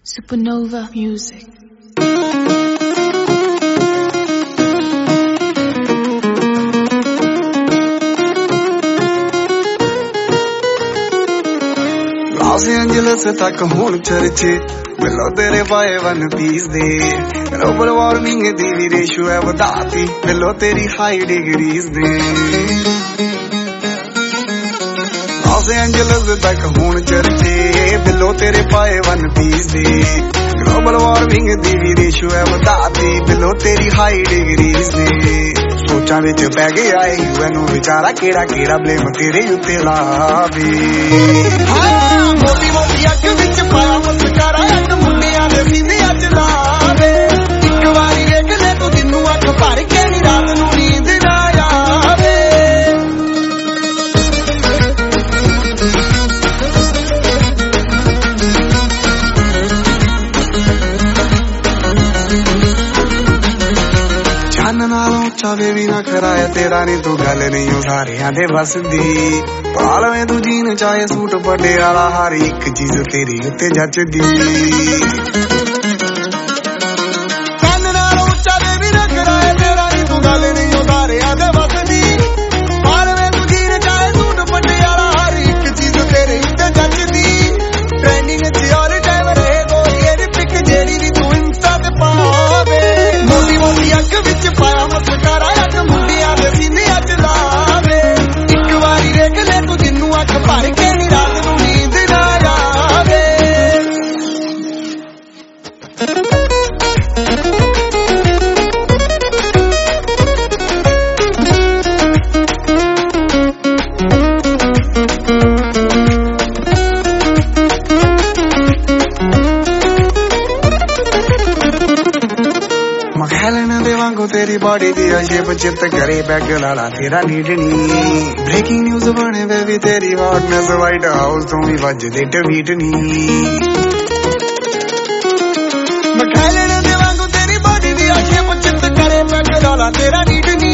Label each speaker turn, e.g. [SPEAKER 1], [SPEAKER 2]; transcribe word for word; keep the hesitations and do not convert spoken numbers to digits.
[SPEAKER 1] Supernova Music.
[SPEAKER 2] Los Angeles तक हुण चर्चे बिलो तेरे पाए वन पीस दे ग्लोबल वार्मिंग दी भी रेशो है वधाती बिलो तेरी हाई डिग्रीज दे Los Angeles तक हुण चर्चे बिलो तेरे पाए वन पीस दे ग्लोबल वार्मिंग दी भी रेशो है वधाती बिलो तेरी हाई डिग्रीज दे सोचा विच पै गया है यूएन विचारा केड़ा केड़ा ब्लेम तेरे उत्ते लावे मोटी मोटी अख विच पाया मस्कारा अख मुंडियां दे सीनियां च लावे इक वारी वेख ले तू जिन्नू अख भर के नी रात नू नींद ना आवे चन्न नालों चावे भी ना कराया तेरा नी तू गल नहीं हो सारियां दे बस दी पालवें तू जीन चाहे सूट पटे वाला हर एक चीज तेरी उत्ते जचदी चन्न नालों चावे भी ना कराया तेरा नी तू गल नहीं हो सारियां दे बस दी पालवें तू जीन चाहे सूट पटे वाला हर एक चीज तेरी उत्ते जचदी ट्रेंडिंग च ऑल टाइम रहे गोरी दी पिक जेड़ी नी तू इंस्टा ते पावे मोटी मोटी अख विच पाया मस्कारा अख मुंडियां दे सीनियां च लावे इक वारी वेख ले तू जिन्नू अख भर के नी रात नू नींद ना आवे मखैलन दे वांगू तेरी बॉडी दी शेप चित करे बैग लाला तेरा नीडनी ब्रेकिंग न्यूज बने बेबी तेरी हॉटनेस वाइट हाउस तो भी वजदे ट्वीट नी मखैलन दे वांगू तेरी बॉडी दी शेप चित करे बैग लाला तेरा नीडनी